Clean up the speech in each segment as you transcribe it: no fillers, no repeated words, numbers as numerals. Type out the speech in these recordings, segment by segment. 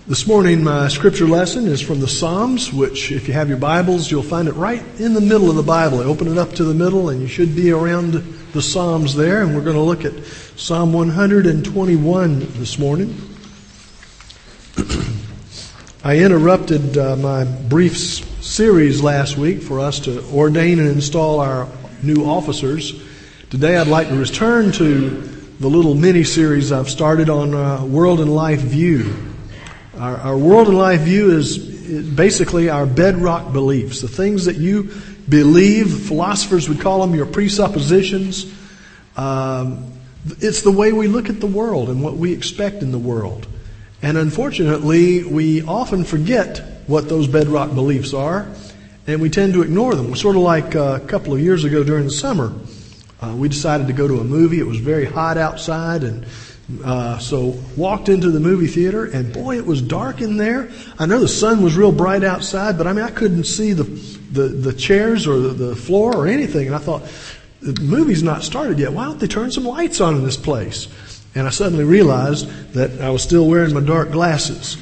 This morning, my scripture lesson is from the Psalms, which, if you have your Bibles, you'll find it right in the middle of the Bible. Open it up to the middle, and you should be around the Psalms there. And we're going to look at Psalm 121 this morning. I interrupted my brief series last week for us to ordain and install our new officers. Today, I'd like to return to the little mini-series I've started on World and Life View. Our world and life view is basically our bedrock beliefs, the things that you believe. Philosophers would call them your presuppositions. It's the way we look at the world and what we expect in the world. And unfortunately, we often forget what those bedrock beliefs are, and we tend to ignore them. Sort of like a couple of years ago during the summer, we decided to go to a movie. It was very hot outside, and so walked into the movie theater, and boy, it was dark in there. I know the sun was real bright outside, but I couldn't see the chairs or the floor or anything. And I thought, the movie's not started yet. Why don't they turn some lights on in this place? And I suddenly realized that I was still wearing my dark glasses.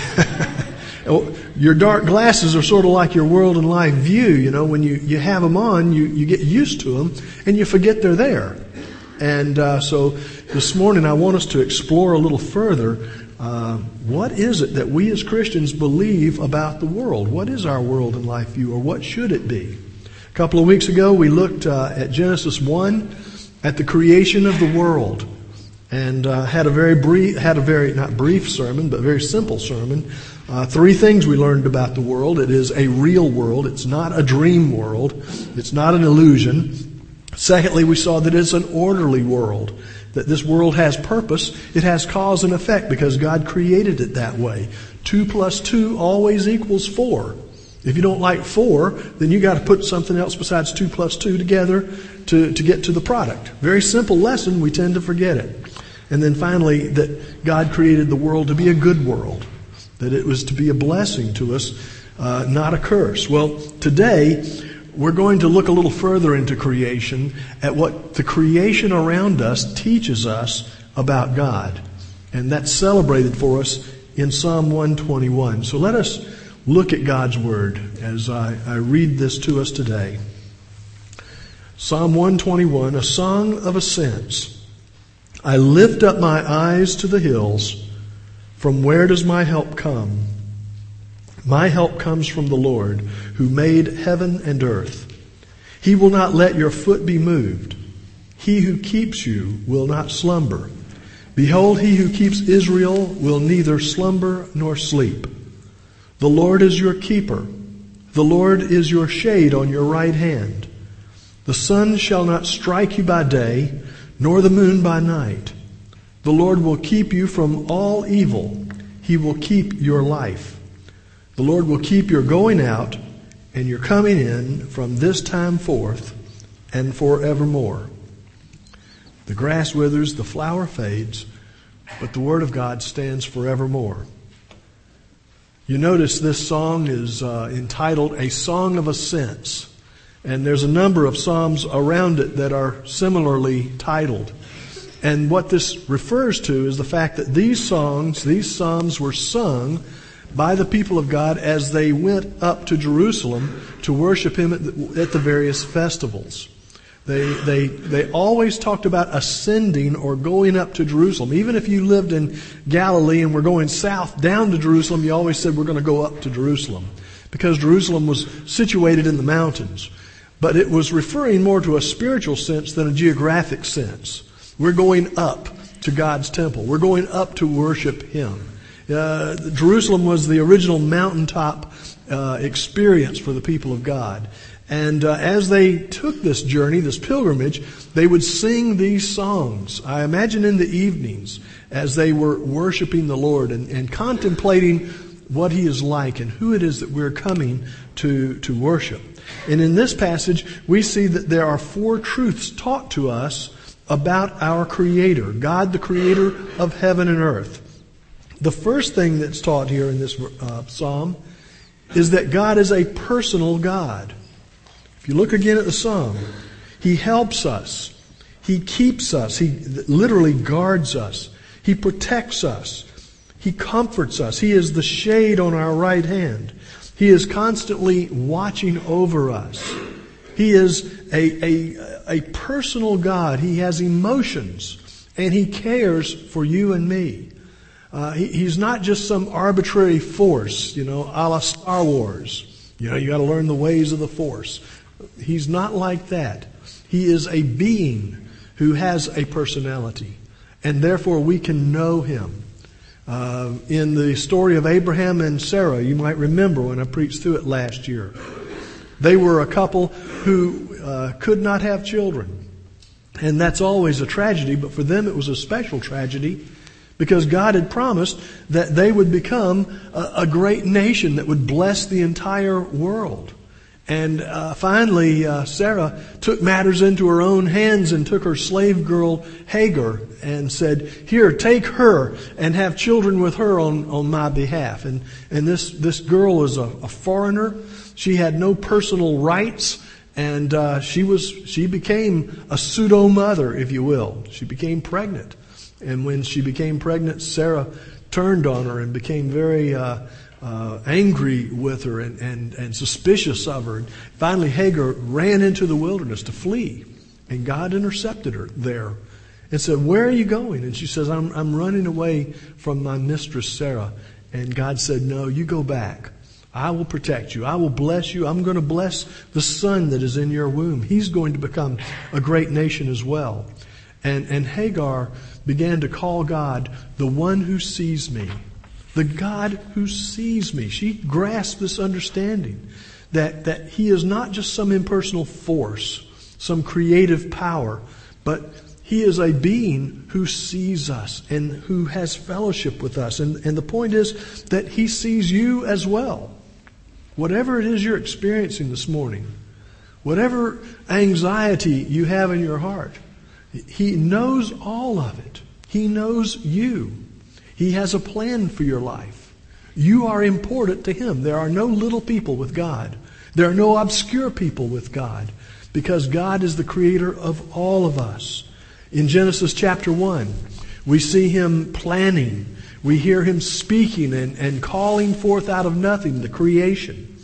Your dark glasses are sort of like your world and life view. You know, when you have them on, you get used to them, and you forget they're there. And so this morning I want us to explore a little further what is it that we as Christians believe about the world? What is our world and life view, or what should it be? A couple of weeks ago we looked at Genesis 1, at the creation of the world, and had a very not brief sermon, but very simple sermon. Three things we learned about the world. It is a real world. It's not a dream world. It's not an illusion. Secondly, we saw that it's an orderly world, that this world has purpose. It has cause and effect because God created it that way. 2 plus 2 always equals 4. If you don't like 4, then you got to put something else besides 2 plus 2 together to get to the product. Very simple lesson. We tend to forget it. And then finally, that God created the world to be a good world, that it was to be a blessing to us, not a curse. Well, today we're going to look a little further into creation, at what the creation around us teaches us about God. And that's celebrated for us in Psalm 121. So let us look at God's Word as I read this to us today. Psalm 121, a song of ascents. I lift up my eyes to the hills. From where does my help come? My help comes from the Lord, who made heaven and earth. He will not let your foot be moved. He who keeps you will not slumber. Behold, he who keeps Israel will neither slumber nor sleep. The Lord is your keeper. The Lord is your shade on your right hand. The sun shall not strike you by day, nor the moon by night. The Lord will keep you from all evil. He will keep your life. The Lord will keep your going out and your coming in from this time forth and forevermore. The grass withers, the flower fades, but the word of God stands forevermore. You notice this song is entitled A Song of Ascents, and there's a number of psalms around it that are similarly titled. And what this refers to is the fact that these psalms were sung by the people of God as they went up to Jerusalem to worship Him at the various festivals. They always talked about ascending or going up to Jerusalem. Even if you lived in Galilee and were going south down to Jerusalem, you always said, we're going to go up to Jerusalem, because Jerusalem was situated in the mountains. But it was referring more to a spiritual sense than a geographic sense. We're going up to God's temple. We're going up to worship Him. Jerusalem was the original mountaintop experience for the people of God. And as they took this journey, this pilgrimage, they would sing these songs. I imagine in the evenings as they were worshiping the Lord and contemplating what He is like and who it is that we're coming to worship. And in this passage, we see that there are 4 truths taught to us about our Creator, God, the Creator of heaven and earth. The first thing that's taught here in this psalm is that God is a personal God. If you look again at the psalm, He helps us. He keeps us. He literally guards us. He protects us. He comforts us. He is the shade on our right hand. He is constantly watching over us. He is a personal God. He has emotions, and He cares for you and me. He's not just some arbitrary force, a la Star Wars. You got to learn the ways of the Force. He's not like that. He is a being who has a personality, and therefore we can know Him. In the story of Abraham and Sarah, you might remember when I preached through it last year. They were a couple who could not have children. And that's always a tragedy, but for them it was a special tragedy because God had promised that they would become a great nation that would bless the entire world. And finally, Sarah took matters into her own hands and took her slave girl Hagar and said, "Here, take her and have children with her on my behalf." And this girl was a foreigner. She had no personal rights, and she became a pseudo mother, if you will. She became pregnant, and when she became pregnant, Sarah turned on her and became very angry with her and suspicious of her. And finally, Hagar ran into the wilderness to flee, and God intercepted her there and said, "Where are you going?" And she says, I'm running away from my mistress Sarah." And God said, "No, you go back. I will protect you. I will bless you. I'm going to bless the son that is in your womb. He's going to become a great nation as well." And Hagar began to call God the one who sees me. The God who sees me. She grasped this understanding that He is not just some impersonal force, some creative power, but He is a being who sees us and who has fellowship with us. And the point is that He sees you as well. Whatever it is you're experiencing this morning, whatever anxiety you have in your heart, He knows all of it. He knows you. He has a plan for your life. You are important to Him. There are no little people with God. There are no obscure people with God, because God is the creator of all of us. In Genesis chapter 1, we see Him planning. We hear Him speaking and calling forth out of nothing the creation.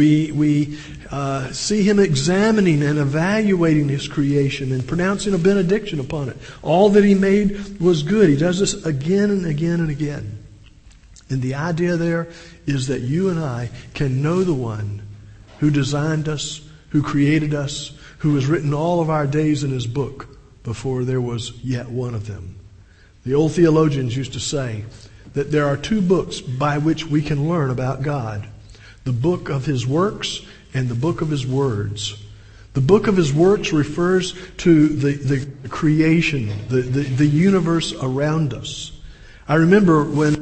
We see Him examining and evaluating His creation and pronouncing a benediction upon it. All that He made was good. He does this again and again and again. And the idea there is that you and I can know the one who designed us, who created us, who has written all of our days in His book before there was yet one of them. The old theologians used to say that there are two books by which we can learn about God: the book of His works and the book of His words. The book of His works refers to the creation, the universe around us. I remember when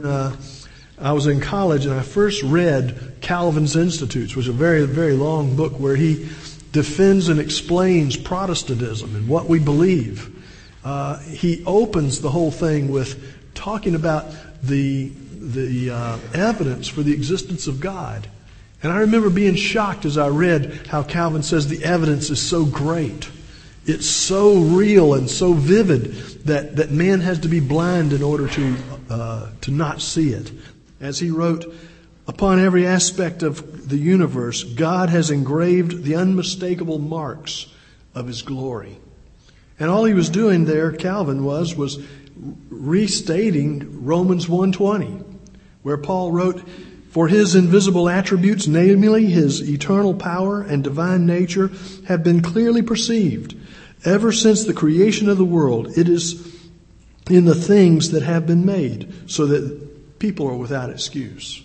I was in college and I first read Calvin's Institutes, which is a very, very long book where he defends and explains Protestantism and what we believe. He opens the whole thing with talking about the evidence for the existence of God. And I remember being shocked as I read how Calvin says the evidence is so great. It's so real and so vivid that man has to be blind in order to not see it. As he wrote, "Upon every aspect of the universe, God has engraved the unmistakable marks of His glory." And all he was doing there, Calvin was restating Romans 1:20, where Paul wrote, "For His invisible attributes, namely His eternal power and divine nature, have been clearly perceived ever since the creation of the world. It is in the things that have been made, so that people are without excuse."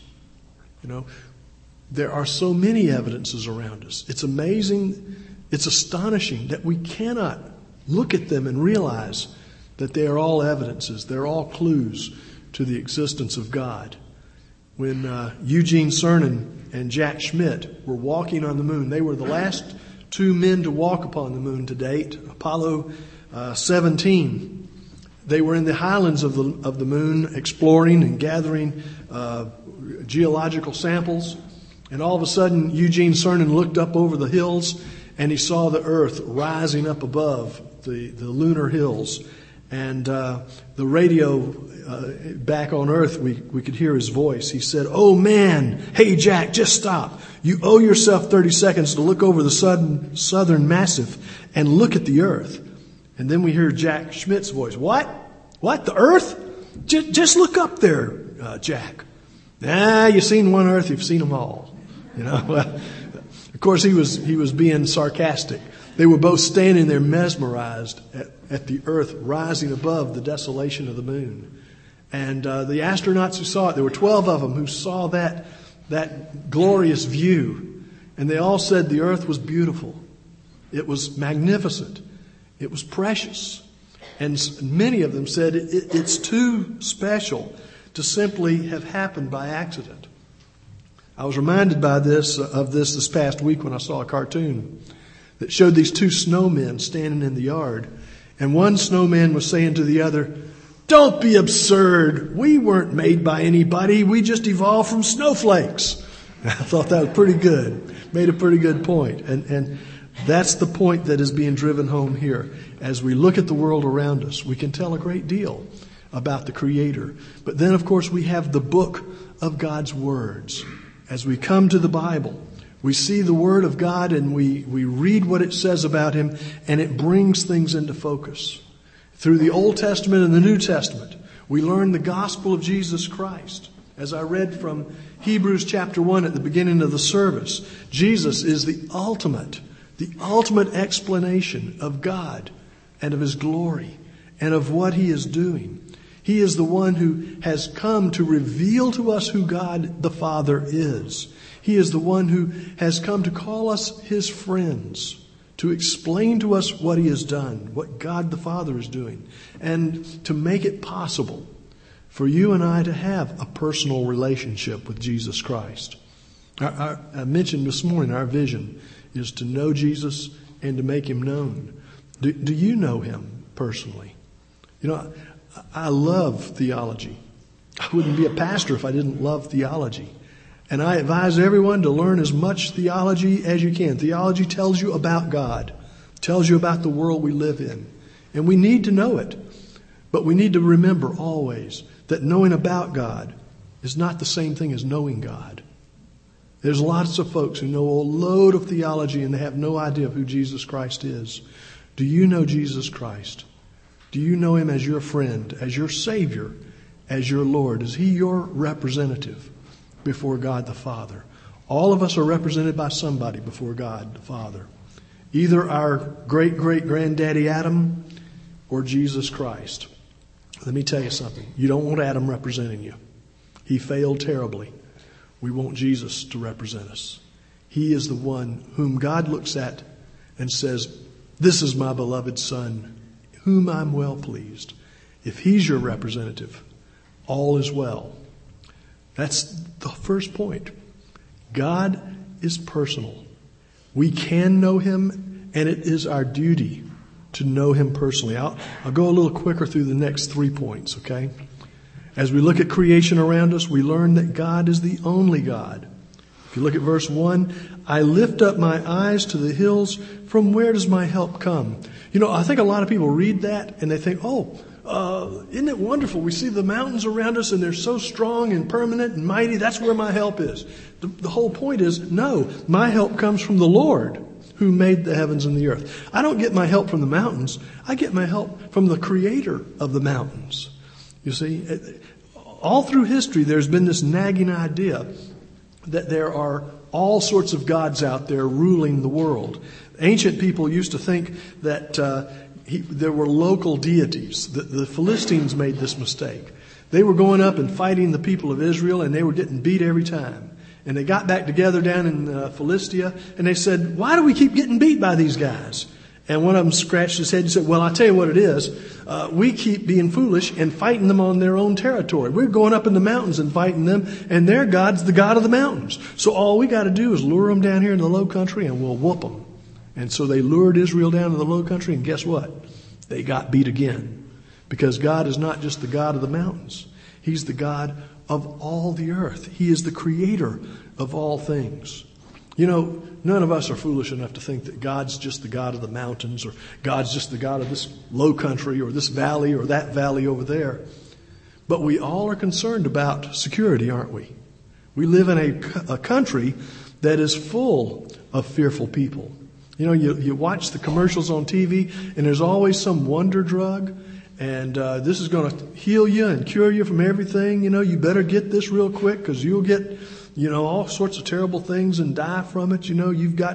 There are so many evidences around us. It's amazing, it's astonishing that we cannot look at them and realize that they are all evidences. They're all clues to the existence of God. When Eugene Cernan and Jack Schmitt were walking on the moon, they were the last two men to walk upon the moon to date, Apollo 17. They were in the highlands of the moon exploring and gathering geological samples. And all of a sudden, Eugene Cernan looked up over the hills and he saw the earth rising up above the lunar hills. And the radio back on Earth, we could hear his voice. He said, "Oh man, hey Jack, just stop. You owe yourself 30 seconds to look over the southern massif and look at the Earth." And then we hear Jack Schmidt's voice. "What? What? The Earth? Just look up there, Jack." "Nah, you've seen one Earth, you've seen them all." Well, of course he was being sarcastic. They were both standing there mesmerized at the Earth rising above the desolation of the moon. And the astronauts who saw it, there were 12 of them who saw that glorious view. And they all said the Earth was beautiful. It was magnificent. It was precious. And many of them said it's too special to simply have happened by accident. I was reminded of this past week when I saw a cartoon that showed these two snowmen standing in the yard. And one snowman was saying to the other, "Don't be absurd. We weren't made by anybody. We just evolved from snowflakes." I thought that was pretty good. Made a pretty good point. And that's the point that is being driven home here. As we look at the world around us, we can tell a great deal about the Creator. But then, of course, we have the book of God's words. As we come to the Bible, we see the Word of God and we read what it says about Him, and it brings things into focus. Through the Old Testament and the New Testament, we learn the gospel of Jesus Christ. As I read from Hebrews chapter 1 at the beginning of the service, Jesus is the ultimate explanation of God and of His glory and of what He is doing. He is the one who has come to reveal to us who God the Father is. He is the one who has come to call us His friends, to explain to us what He has done, what God the Father is doing, and to make it possible for you and I to have a personal relationship with Jesus Christ. I mentioned this morning our vision is to know Jesus and to make Him known. Do you know Him personally? I love theology. I wouldn't be a pastor if I didn't love theology. And I advise everyone to learn as much theology as you can. Theology tells you about God, tells you about the world we live in. And we need to know it. But we need to remember always that knowing about God is not the same thing as knowing God. There's lots of folks who know a load of theology and they have no idea of who Jesus Christ is. Do you know Jesus Christ? Do you know Him as your friend, as your Savior, as your Lord? Is He your representative before God the Father? All of us are represented by somebody before God the Father. Either our great-great-granddaddy Adam or Jesus Christ. Let me tell you something. You don't want Adam representing you. He failed terribly. We want Jesus to represent us. He is the one whom God looks at and says, "This is my beloved Son, whom I'm well pleased." If He's your representative, all is well. That's the first point. God is personal. We can know Him, and it is our duty to know Him personally. I'll go a little quicker through the next 3 points, okay? As we look at creation around us, we learn that God is the only God. If you look at verse 1, "I lift up my eyes to the hills. From where does my help come?" I think a lot of people read that and they think, isn't it wonderful? We see the mountains around us and they're so strong and permanent and mighty. That's where my help is. The whole point is, no, my help comes from the Lord who made the heavens and the earth. I don't get my help from the mountains. I get my help from the Creator of the mountains. You see, all through history, there's been this nagging idea that there are all sorts of gods out there ruling the world. Ancient people used to think that there were local deities. The Philistines made this mistake. They were going up and fighting the people of Israel, and they were getting beat every time. And they got back together down in Philistia, and they said, "Why do we keep getting beat by these guys?" And one of them scratched his head and said, "Well, I'll tell you what it is. We keep being foolish and fighting them on their own territory. We're going up in the mountains and fighting them, and their God's the God of the mountains. So all we got to do is lure them down here in the low country, and we'll whoop them." And so they lured Israel down to the low country, and guess what? They got beat again. Because God is not just the God of the mountains. He's the God of all the earth. He is the Creator of all things. You know, none of us are foolish enough to think that God's just the God of the mountains, or God's just the God of this low country or this valley or that valley over there. But we all are concerned about security, aren't we? We live in a country that is full of fearful people. You know, you watch the commercials on TV, and there's always some wonder drug, and this is going to heal you and cure you from everything. You know, you better get this real quick because you'll get, you know, all sorts of terrible things and die from it. You know, you've got,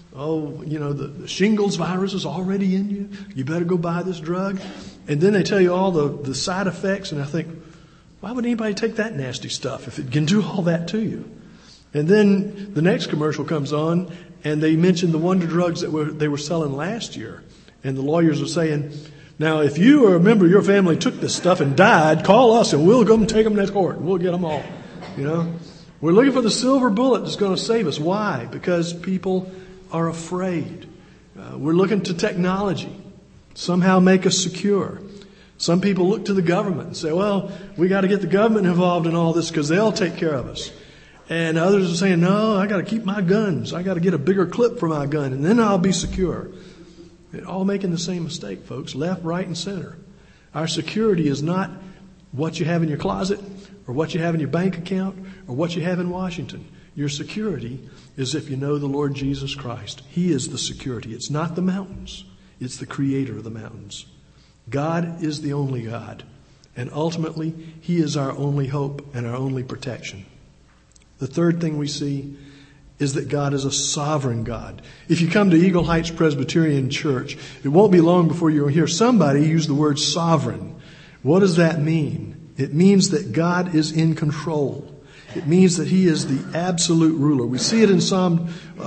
the shingles virus is already in you. You better go buy this drug. And then they tell you all the side effects, and I think, why would anybody take that nasty stuff if it can do all that to you? And then the next commercial comes on, and they mention the wonder drugs that they were selling last year. And the lawyers are saying, now, if you or a member of your family took this stuff and died, call us and we'll go and take them to court and we'll get them all. You know, we're looking for the silver bullet that's going to save us. Why? Because people are afraid. We're looking to technology, somehow make us secure. Some people look to the government and say, well, we got to get the government involved in all this because they'll take care of us. And others are saying, no, I got to keep my guns. I got to get a bigger clip for my gun, and then I'll be secure. They're all making the same mistake, folks, left, right, and center. Our security is not what you have in your closet or what you have in your bank account or what you have in Washington. Your security is if you know the Lord Jesus Christ. He is the security. It's not the mountains. It's the creator of the mountains. God is the only God. And ultimately, He is our only hope and our only protection. The third thing we see is that God is a sovereign God. If you come to Eagle Heights Presbyterian Church, it won't be long before you'll hear somebody use the word sovereign. What does that mean? It means that God is in control. It means that He is the absolute ruler. We see it in Psalm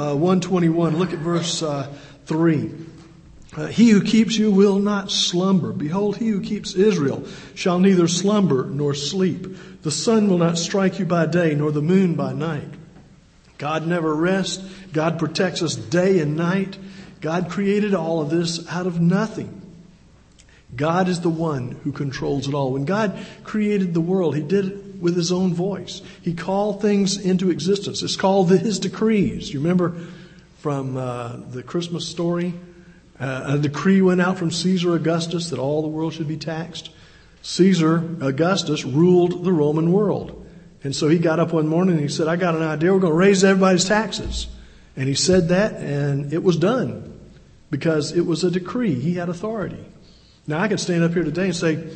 121. Look at verse 3. He who keeps you will not slumber. Behold, He who keeps Israel shall neither slumber nor sleep. The sun will not strike you by day, nor the moon by night. God never rests. God protects us day and night. God created all of this out of nothing. God is the one who controls it all. When God created the world, He did it with His own voice. He called things into existence. It's called His decrees. You remember from the Christmas story? A decree went out from Caesar Augustus that all the world should be taxed. Caesar Augustus ruled the Roman world. And so he got up one morning and he said, I got an idea. We're going to raise everybody's taxes. And he said that, and it was done because it was a decree. He had authority. Now, I can stand up here today and say,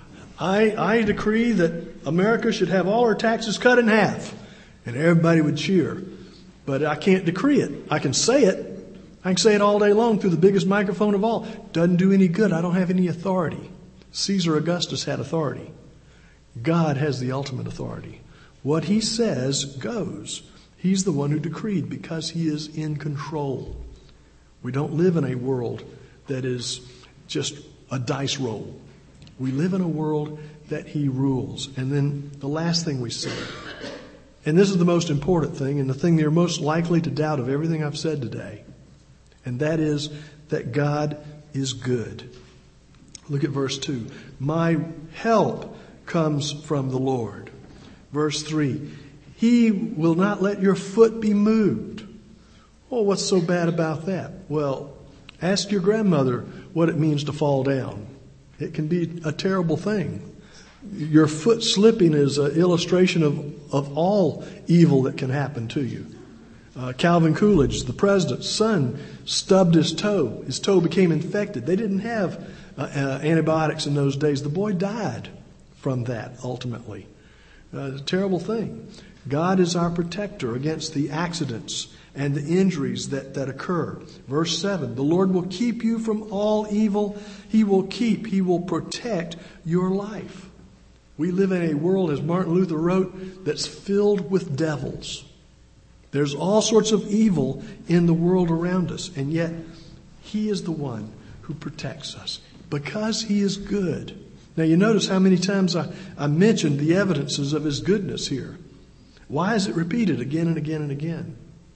I decree that America should have all her taxes cut in half. And everybody would cheer. But I can't decree it. I can say it. I can say it all day long through the biggest microphone of all. Doesn't do any good. I don't have any authority. Caesar Augustus had authority. God has the ultimate authority. What He says goes. He's the one who decreed because He is in control. We don't live in a world that is just a dice roll. We live in a world that He rules. And then the last thing we see, and this is the most important thing and the thing you're most likely to doubt of everything I've said today, and that is that God is good. Look at verse 2. My help comes from the Lord. Verse 3. He will not let your foot be moved. Oh, what's so bad about that? Well, ask your grandmother what it means to fall down. It can be a terrible thing. Your foot slipping is an illustration of all evil that can happen to you. Calvin Coolidge, the president's son, stubbed his toe. His toe became infected. They didn't have antibiotics in those days. The boy died from that ultimately. A terrible thing. God is our protector against the accidents and the injuries that occur. Verse 7, the Lord will keep you from all evil. He will protect your life. We live in a world, as Martin Luther wrote, that's filled with devils. There's all sorts of evil in the world around us, and yet He is the one who protects us because He is good. Now you notice how many times I mentioned the evidences of His goodness here. Why is it repeated again and again and again?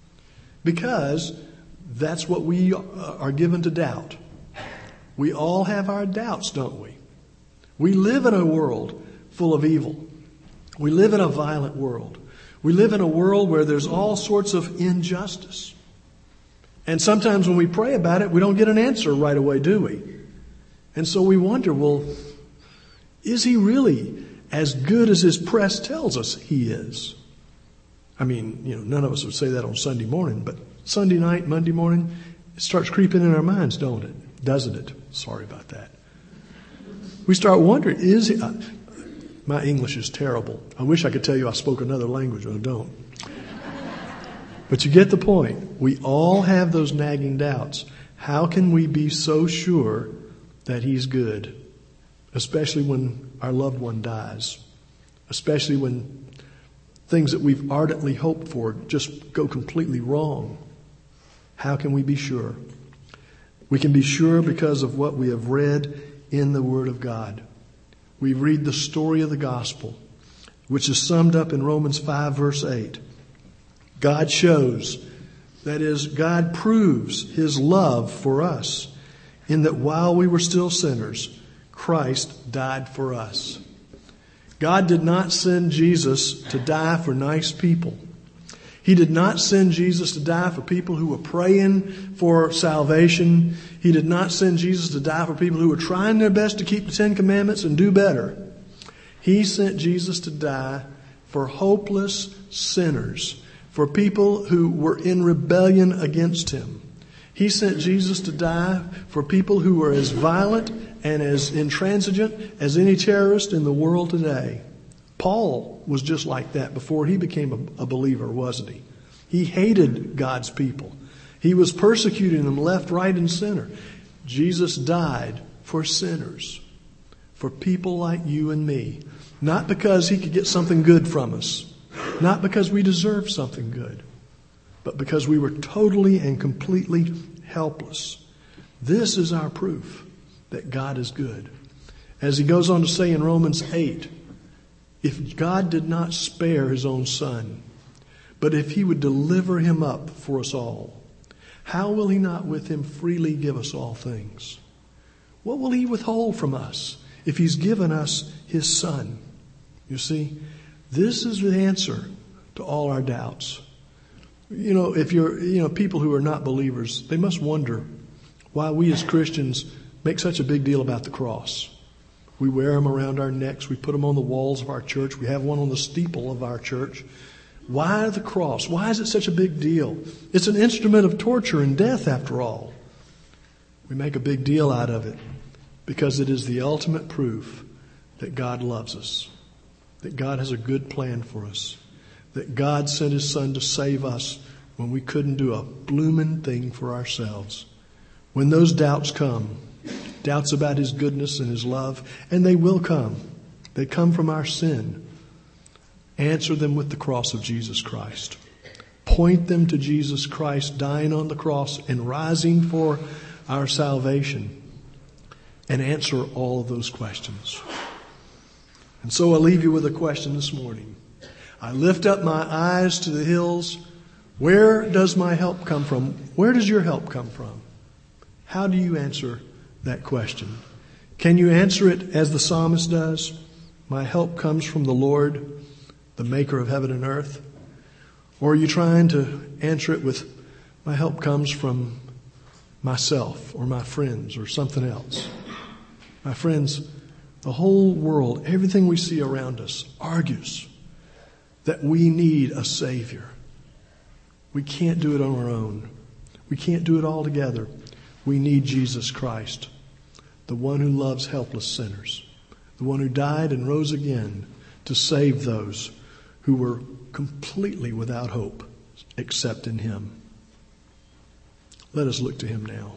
Because that's what we are given to doubt. We all have our doubts, don't we? We live in a world full of evil. We live in a violent world. We live in a world where there's all sorts of injustice. And sometimes when we pray about it, we don't get an answer right away, do we? And so we wonder, well, is he really as good as his press tells us he is? I mean, none of us would say that on Sunday morning, but Sunday night, Monday morning, it starts creeping in our minds, don't it? Doesn't it? Sorry about that. We start wondering, is he... my English is terrible. I wish I could tell you I spoke another language, but I don't. But you get the point. We all have those nagging doubts. How can we be so sure that he's good? Especially when our loved one dies. Especially when things that we've ardently hoped for just go completely wrong. How can we be sure? We can be sure because of what we have read in the Word of God. We read the story of the gospel, which is summed up in Romans 5 verse 8. God shows, that is, God proves his love for us in that while we were still sinners, Christ died for us. God did not send Jesus to die for nice people. He did not send Jesus to die for people who were praying for salvation. He did not send Jesus to die for people who were trying their best to keep the Ten Commandments and do better. He sent Jesus to die for hopeless sinners, for people who were in rebellion against him. He sent Jesus to die for people who were as violent and as intransigent as any terrorist in the world today. Paul was just like that before he became a believer, wasn't he? He hated God's people. He was persecuting them left, right, and center. Jesus died for sinners, for people like you and me. Not because he could get something good from us. Not because we deserve something good. But because we were totally and completely helpless. This is our proof that God is good. As he goes on to say in Romans 8, if God did not spare his own Son, but if he would deliver him up for us all, how will he not with him freely give us all things? What will he withhold from us if he's given us his Son? You see, this is the answer to all our doubts. If you're, people who are not believers, they must wonder why we as Christians make such a big deal about the cross. We wear them around our necks. We put them on the walls of our church. We have one on the steeple of our church. Why the cross? Why is it such a big deal? It's an instrument of torture and death, after all. We make a big deal out of it because it is the ultimate proof that God loves us, that God has a good plan for us, that God sent his Son to save us when we couldn't do a bloomin' thing for ourselves. When those doubts come, doubts about his goodness and his love, and they will come. They come from our sin. Answer them with the cross of Jesus Christ. Point them to Jesus Christ dying on the cross and rising for our salvation. And answer all of those questions. And so I leave you with a question this morning. I lift up my eyes to the hills. Where does my help come from? Where does your help come from? How do you answer that question? Can you answer it as the psalmist does? My help comes from the Lord, the maker of heaven and earth. Or are you trying to answer it with, my help comes from myself or my friends or something else? My friends, the whole world, everything we see around us argues that we need a Savior. We can't do it on our own. We can't do it all together. We need Jesus Christ, the one who loves helpless sinners, the one who died and rose again to save those who were completely without hope except in him. Let us look to him now.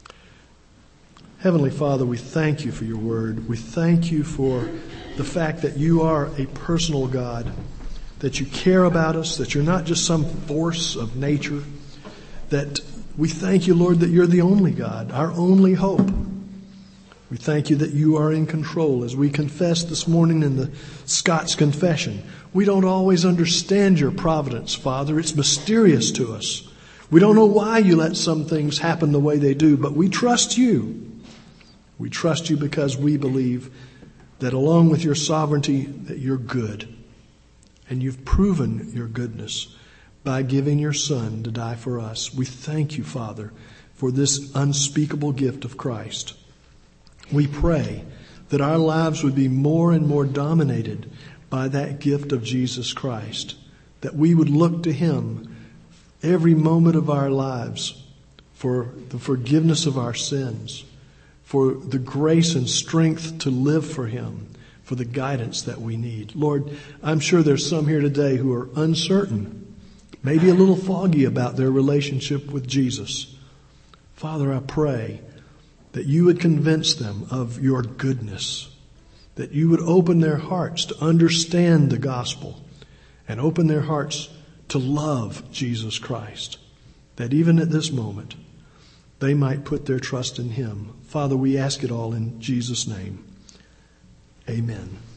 Heavenly Father, we thank you for your word. We thank you for the fact that you are a personal God, that you care about us, that you're not just some force of nature, that we thank you, Lord, that you're the only God, our only hope. We thank you that you are in control. As we confess this morning in the Scots Confession, we don't always understand your providence, Father. It's mysterious to us. We don't know why you let some things happen the way they do, but we trust you. We trust you because we believe that along with your sovereignty, that you're good. And you've proven your goodness by giving your Son to die for us. We thank you, Father, for this unspeakable gift of Christ. We pray that our lives would be more and more dominated by that gift of Jesus Christ, that we would look to Him every moment of our lives for the forgiveness of our sins, for the grace and strength to live for Him, for the guidance that we need. Lord, I'm sure there's some here today who are uncertain, maybe a little foggy about their relationship with Jesus. Father, I pray that you would convince them of your goodness, that you would open their hearts to understand the gospel and open their hearts to love Jesus Christ, that even at this moment they might put their trust in Him. Father, we ask it all in Jesus' name. Amen.